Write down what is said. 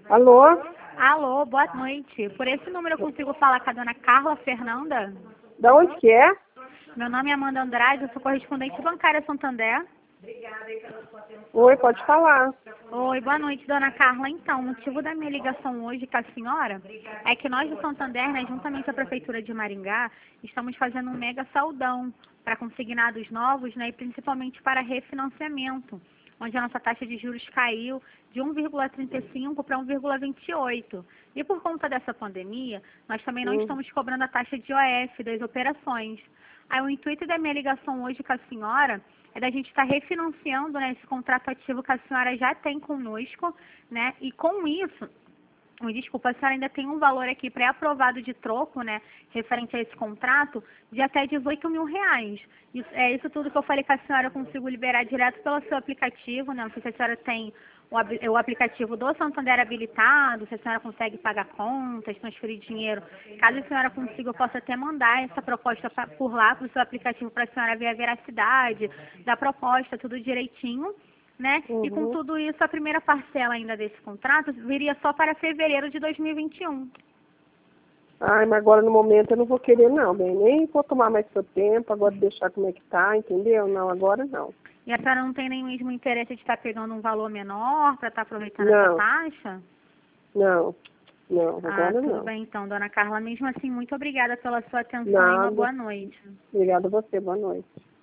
Alô? Alô, boa noite. Por esse número eu consigo falar com a dona Carla Fernanda? Da onde que é? Meu nome é Amanda Andrade, eu sou correspondente bancária Santander. Oi, pode falar. Oi, boa noite, dona Carla. Então, o motivo da minha ligação hoje com a senhora é que nós do Santander, né, juntamente à Prefeitura de Maringá, estamos fazendo um mega saldão para consignados novos, né, e principalmente para refinanciamento, onde a nossa taxa de juros caiu de 1,35 para 1,28. E por conta dessa pandemia, nós também não estamos cobrando a taxa de OF das operações. Aí o intuito da minha ligação hoje com a senhora é da gente estar refinanciando, né, esse contrato ativo que a senhora já tem conosco, né, e com isso, desculpa, a senhora ainda tem um valor aqui pré-aprovado de troco, né, referente a esse contrato, de até R$ 18.000. É isso tudo que eu falei com a senhora, eu consigo liberar direto pelo seu aplicativo, né, não sei se a senhora tem o aplicativo do Santander habilitado, se a senhora consegue pagar contas, transferir dinheiro. Caso a senhora consiga, eu posso até mandar essa proposta por lá, para o seu aplicativo, para a senhora ver a veracidade da proposta, tudo direitinho, né? E com tudo isso, a primeira parcela ainda desse contrato viria só para fevereiro de 2021. Ai, mas agora no momento eu não vou querer não, bem, nem vou tomar mais seu tempo, agora deixar como é que tá, entendeu? Não, agora não. E a senhora não tem nem mesmo interesse de estar pegando um valor menor para estar aproveitando essa taxa? Não, agora não. Tudo bem então, dona Carla. Mesmo assim, muito obrigada pela sua atenção e uma Nada. boa noite. Obrigada a você, boa noite.